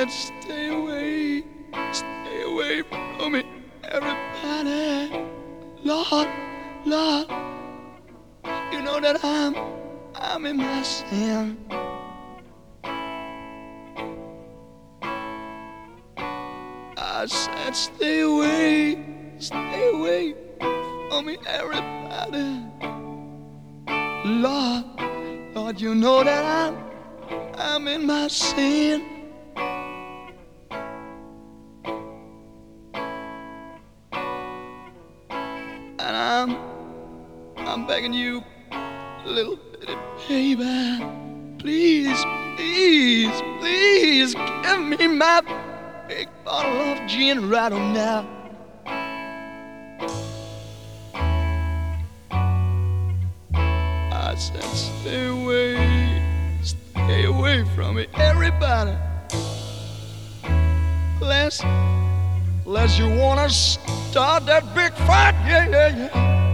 said stay away from me, everybody. Lord, Lord, you know that I'm in my sin. I said stay away from me, everybody. Lord, Lord, you know that I'm in my sin. And I'm begging you, little bitty baby, please, please, please give me my big bottle of gin right on now. I said stay away from me, everybody. Unless you wanna start that big fight, yeah, yeah, yeah.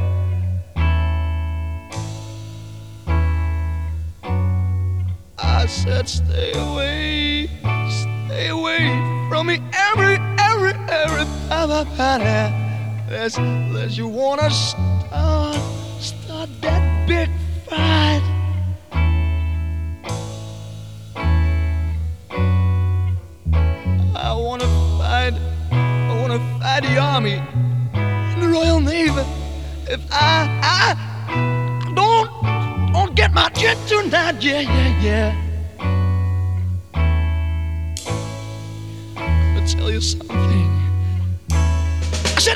I said stay away from me, everybody. Unless you wanna start that big fight. I wanna fight the army and the Royal Navy. If I don't get my jet tonight, yeah, yeah, yeah. I'll tell you something. I said,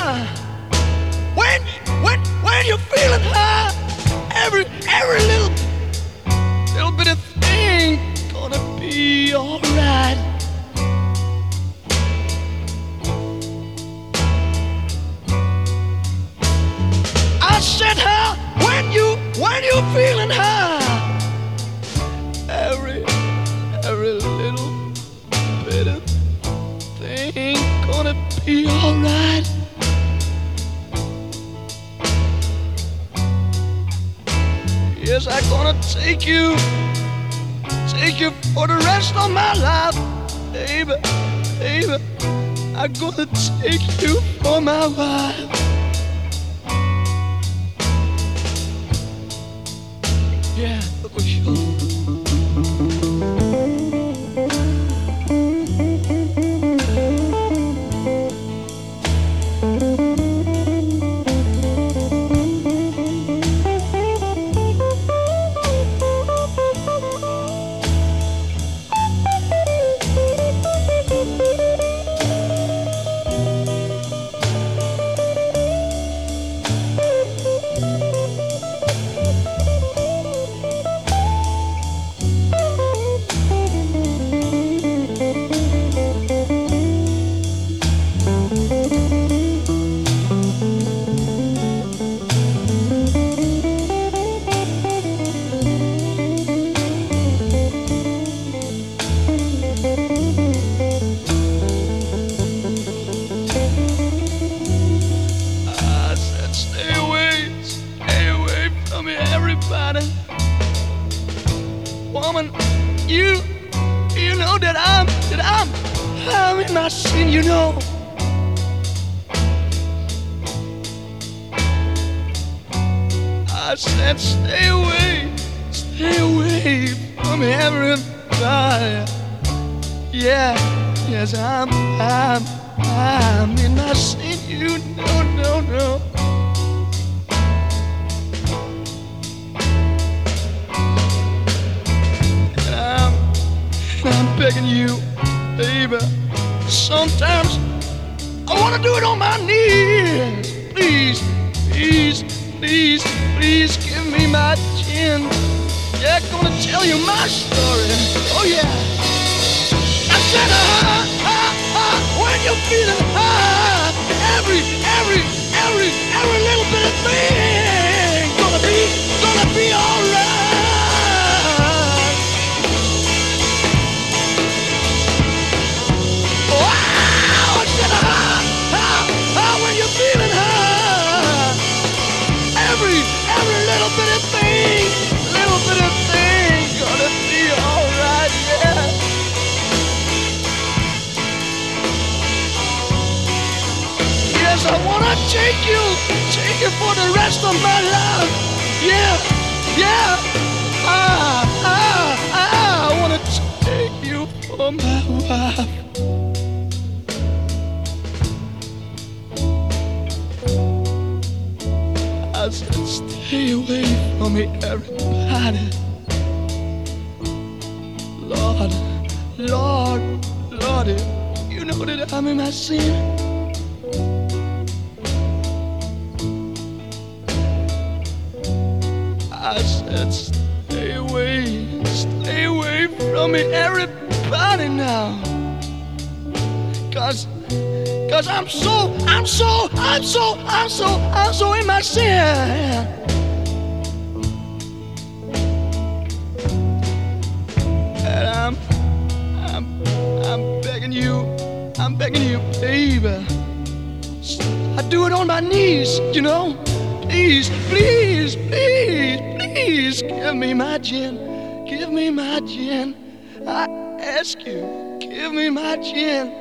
when you're feeling high, every little bit of thing gonna be alright. I said, when you're feeling high, every little bit of thing gonna be alright. Yes, I'm gonna take you for the rest of my life, baby. I'm gonna take you for my wife. Yeah, for sure. Woman, you know that I'm in my sin, you know. I said stay away from everybody. Yeah, yes, I'm in my sin, you know, no. I'm begging you, baby. Sometimes I wanna do it on my knees. Please give me my gin. Yeah, gonna tell you my story. Oh yeah. I said, when you're feeling high, every little bit of thing gonna be alright. When you're feeling high, every little bit of thing gonna be alright, yeah. for the rest of my life. Yeah, yeah. I wanna take you for my wife. I said, stay away from me, everybody. Lord, Lord, Lordy, you know that I'm in my sin. I said, stay away from me, everybody now. Cause I'm so in my sin. And I'm begging you, baby. I do it on my knees, you know. Please, please, please, please, give me my gin. Give me my gin. I ask you, give me my gin.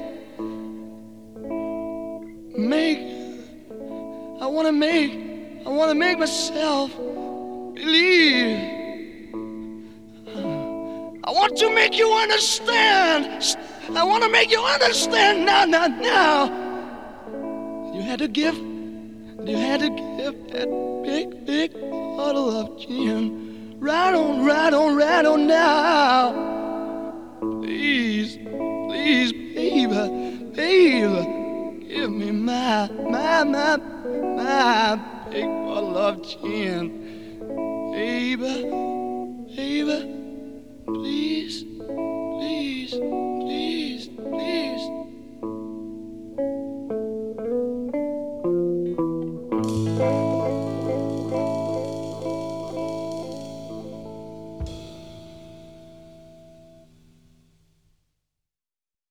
I wanna make myself believe. I want to make you understand. I want to make you understand now. You had to give that big bottle of gin. Right on now. Please, baby, give me my big bottle of gin. Baby, please.